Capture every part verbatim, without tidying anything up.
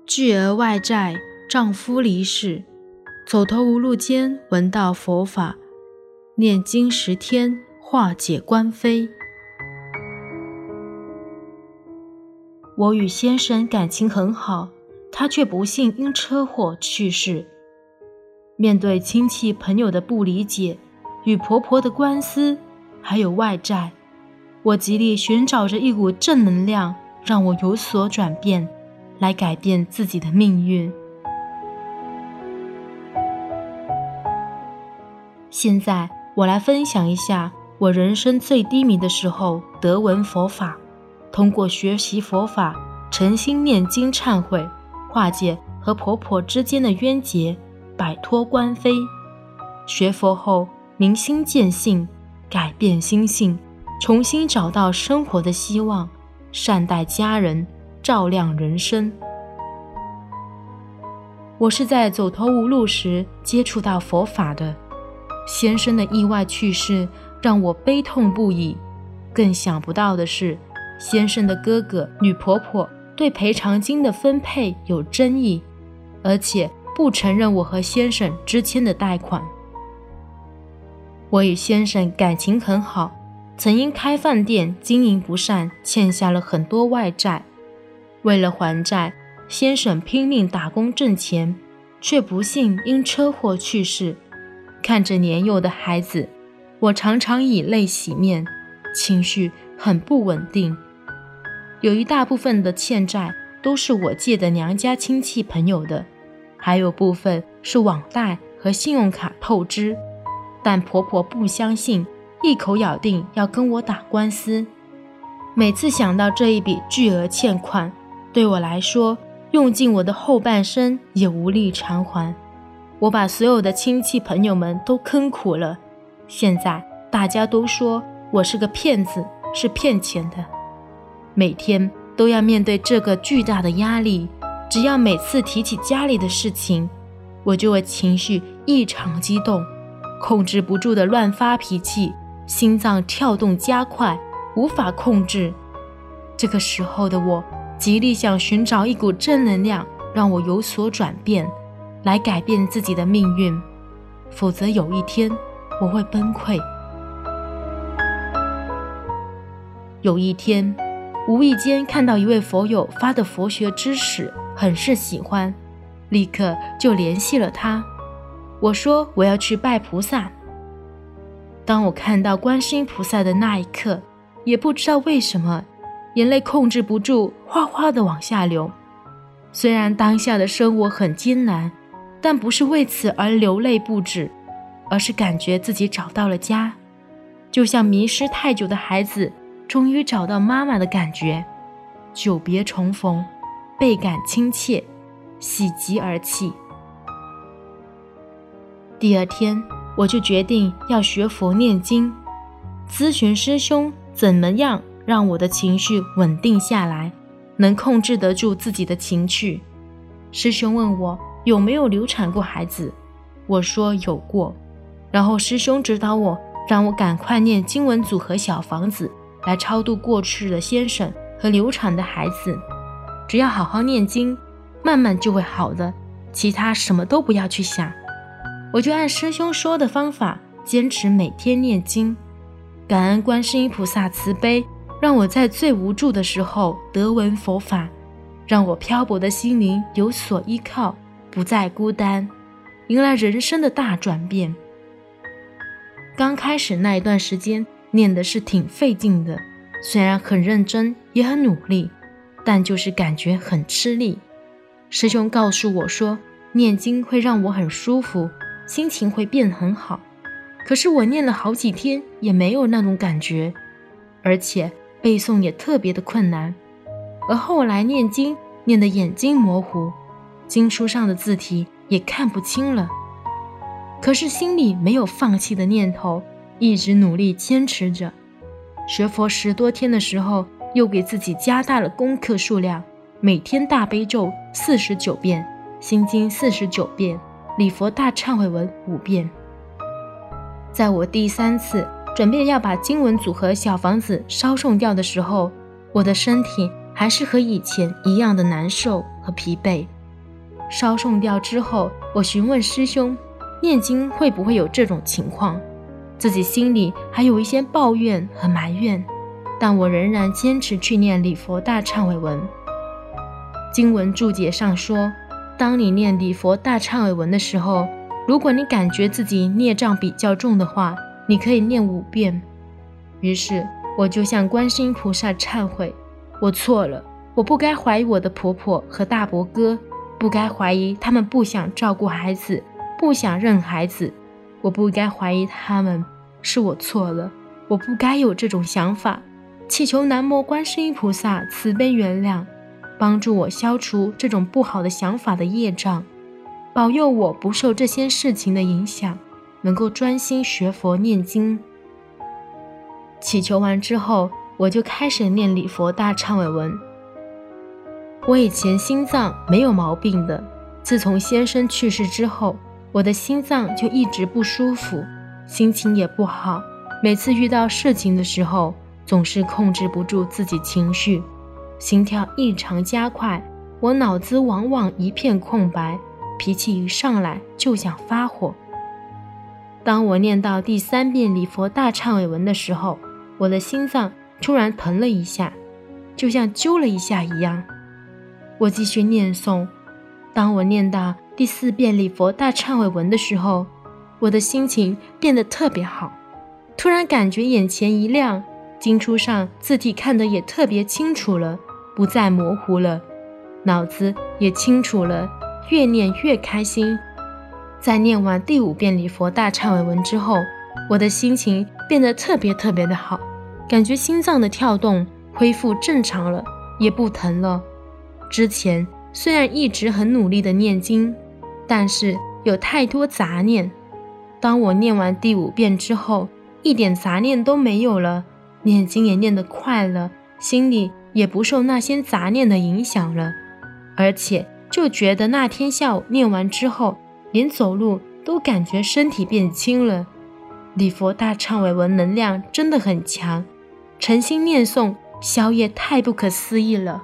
巨额外债，丈夫离世，走投无路间闻到佛法，念经十天化解官非。我与先生感情很好，他却不幸因车祸去世。面对亲戚朋友的不理解，与婆婆的官司，还有外债，我极力寻找着一股正能量，让我有所转变，来改变自己的命运。现在我来分享一下我人生最低迷的时候得闻佛法，通过学习佛法，诚心念经忏悔，化解和婆婆之间的冤结，摆脱官非。学佛后明心见性，改变心性，重新找到生活的希望，善待家人，照亮人生。我是在走投无路时接触到佛法的，先生的意外去世让我悲痛不已，更想不到的是，先生的哥哥女婆婆对赔偿金的分配有争议，而且不承认我和先生之间的贷款。我与先生感情很好，曾因开饭店经营不善，欠下了很多外债。为了还债，先生拼命打工挣钱，却不幸因车祸去世。看着年幼的孩子，我常常以泪洗面，情绪很不稳定。有一大部分的欠债都是我借的娘家亲戚朋友的，还有部分是网贷和信用卡透支，但婆婆不相信，一口咬定要跟我打官司。每次想到这一笔巨额欠款，对我来说，用尽我的后半生也无力偿还。我把所有的亲戚朋友们都坑苦了，现在大家都说我是个骗子，是骗钱的。每天都要面对这个巨大的压力，只要每次提起家里的事情，我就会情绪异常激动，控制不住的乱发脾气，心脏跳动加快，无法控制。这个时候的我极力想寻找一股正能量，让我有所转变，来改变自己的命运，否则有一天我会崩溃。有一天无意间看到一位佛友发的佛学知识，很是喜欢，立刻就联系了他。我说我要去拜菩萨。当我看到观世音菩萨的那一刻，也不知道为什么，眼泪控制不住哗哗地往下流。虽然当下的生活很艰难，但不是为此而流泪不止，而是感觉自己找到了家，就像迷失太久的孩子终于找到妈妈的感觉。久别重逢，倍感亲切，喜极而泣。第二天我就决定要学佛念经，咨询师兄怎么样让我的情绪稳定下来，能控制得住自己的情绪。师兄问我有没有流产过孩子，我说有过，然后师兄指导我，让我赶快念经文组和小房子，来超度过去的先生和流产的孩子。只要好好念经，慢慢就会好的，其他什么都不要去想。我就按师兄说的方法，坚持每天念经。感恩观世音菩萨慈悲，让我在最无助的时候得闻佛法，让我漂泊的心灵有所依靠，不再孤单，迎来人生的大转变。刚开始那一段时间念的是挺费劲的，虽然很认真也很努力，但就是感觉很吃力。师兄告诉我说，念经会让我很舒服，心情会变很好。可是我念了好几天也没有那种感觉，而且背诵也特别的困难。而后来念经念得眼睛模糊，经书上的字体也看不清了。可是心里没有放弃的念头，一直努力坚持着。学佛十多天的时候，又给自己加大了功课数量，每天大悲咒四十九遍，心经四十九遍，礼佛大忏悔文五遍。在我第三次准备要把经文组和小房子烧送掉的时候，我的身体还是和以前一样的难受和疲惫， 烧送掉之后，我询问师兄，念经会不会有这种情况？自己心里还有一些抱怨和埋怨，但我仍然坚持去念礼佛大忏悔文。经文注解上说，当你念礼佛大忏悔文的时候，如果你感觉自己孽障比较重的话，你可以念五遍。于是我就向观世音菩萨忏悔，我错了，我不该怀疑我的婆婆和大伯哥，不该怀疑他们不想照顾孩子，不想认孩子，我不该怀疑他们，是我错了，我不该有这种想法，祈求南无观世音菩萨慈悲原谅，帮助我消除这种不好的想法的业障，保佑我不受这些事情的影响，能够专心学佛念经。祈求完之后，我就开始念礼佛大忏悔文。我以前心脏没有毛病的，自从先生去世之后，我的心脏就一直不舒服，心情也不好，每次遇到事情的时候，总是控制不住自己情绪，心跳异常加快，我脑子往往一片空白，脾气一上来就想发火。当我念到第三遍礼佛大忏悔文的时候，我的心脏突然疼了一下，就像揪了一下一样。我继续念诵，当我念到第四遍礼佛大忏悔文的时候，我的心情变得特别好，突然感觉眼前一亮，经书上字体看得也特别清楚了，不再模糊了，脑子也清楚了，越念越开心。在念完第五遍礼佛大忏悔文之后，我的心情变得特别特别的好，感觉心脏的跳动恢复正常了，也不疼了。之前虽然一直很努力的念经，但是有太多杂念。当我念完第五遍之后，一点杂念都没有了，念经也念得快了，心里也不受那些杂念的影响了，而且就觉得那天下午念完之后，连走路都感觉身体变轻了。礼佛大忏悔文能量真的很强，诚心念诵消业太不可思议了。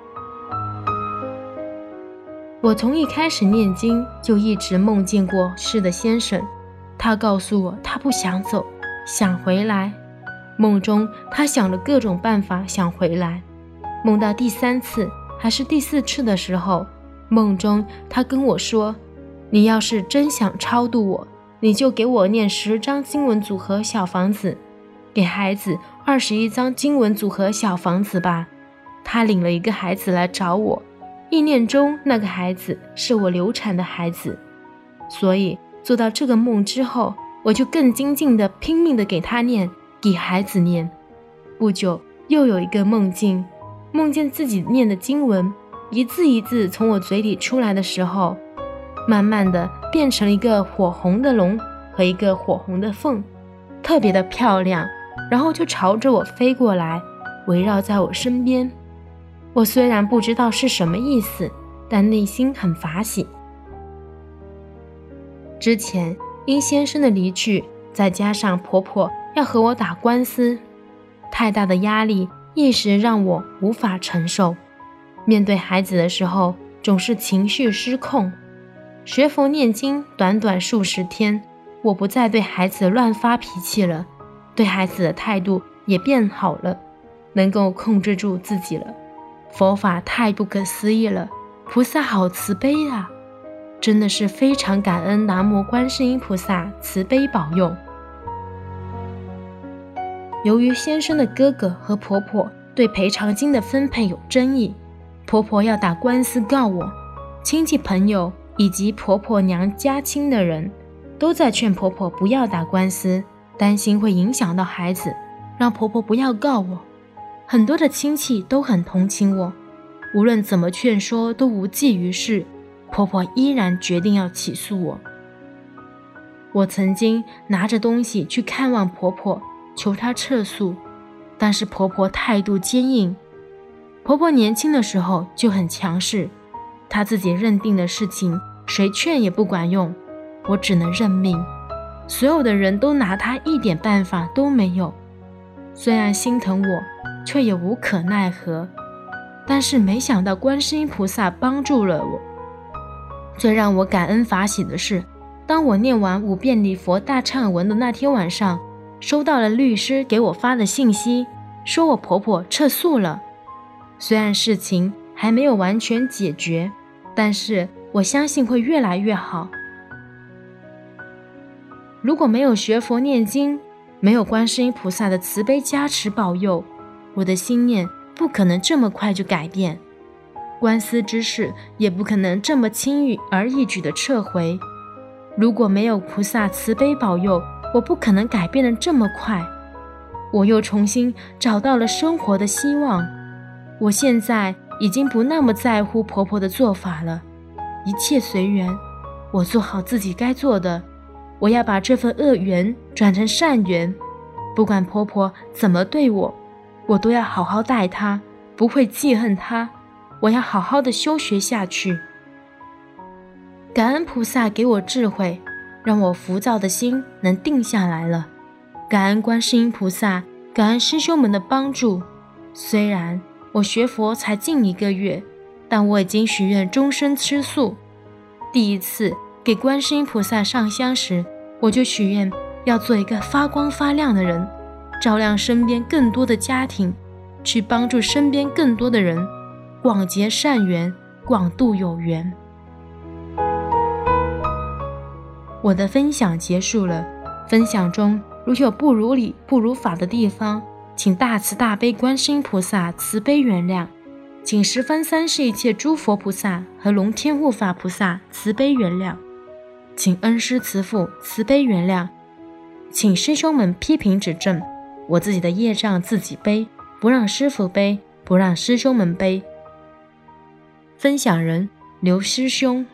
我从一开始念经就一直梦见过世的先生，他告诉我他不想走，想回来。梦中他想了各种办法想回来。梦到第三次还是第四次的时候，梦中他跟我说，你要是真想超度我，你就给我念十张经文组合小房子，给孩子二十一张经文组合小房子吧。他领了一个孩子来找我，意念中那个孩子是我流产的孩子，所以做到这个梦之后，我就更精进的拼命的给他念，给孩子念。不久又有一个梦境，梦见自己念的经文一字一字从我嘴里出来的时候，慢慢的变成一个火红的龙和一个火红的凤，特别的漂亮，然后就朝着我飞过来，围绕在我身边。我虽然不知道是什么意思，但内心很法喜。之前因先生的离去，再加上婆婆要和我打官司，太大的压力一时让我无法承受。面对孩子的时候，总是情绪失控。学佛念经短短数十天，我不再对孩子乱发脾气了，对孩子的态度也变好了，能够控制住自己了。佛法太不可思议了，菩萨好慈悲啊！真的是非常感恩南无观世音菩萨慈悲保佑。由于先生的哥哥和婆婆对赔偿金的分配有争议，婆婆要打官司告我，亲戚朋友以及婆婆娘家亲的人都在劝婆婆不要打官司，担心会影响到孩子，让婆婆不要告我。很多的亲戚都很同情我，无论怎么劝说都无济于事，婆婆依然决定要起诉我。我曾经拿着东西去看望婆婆，求她撤诉，但是婆婆态度坚硬。婆婆年轻的时候就很强势，她自己认定的事情谁劝也不管用，我只能认命。所有的人都拿她一点办法都没有，虽然心疼我，却也无可奈何。但是没想到观世音菩萨帮助了我。 最让我感恩法喜的是，当我念完五遍礼佛大忏文的那天晚上，收到了律师给我发的信息，说我婆婆撤诉了。虽然事情还没有完全解决，但是我相信会越来越好。如果没有学佛念经，没有观世音菩萨的慈悲加持保佑，我的心念不可能这么快就改变，官司之事也不可能这么轻易而易举的撤回。如果没有菩萨慈悲保佑，我不可能改变得这么快。我又重新找到了生活的希望。我现在已经不那么在乎婆婆的做法了，一切随缘，我做好自己该做的。我要把这份恶缘转成善缘，不管婆婆怎么对我，我都要好好待她，不会记恨她。我要好好的修学下去。感恩菩萨给我智慧，让我浮躁的心能定下来了。感恩观世音菩萨，感恩师兄们的帮助。虽然我学佛才近一个月，但我已经许愿终身吃素。第一次给观世音菩萨上香时，我就许愿要做一个发光发亮的人，照亮身边更多的家庭，去帮助身边更多的人，广结善缘，广度有缘。我的分享结束了，分享中如有不如理不如法的地方，请大慈大悲观世音菩萨慈悲原谅，请十方三世一切诸佛菩萨和龙天护法菩萨慈悲原谅，请恩师慈父慈悲原谅，请师兄们批评指正，我自己的业障自己背，不让师父背，不让师兄们背。分享人刘师兄。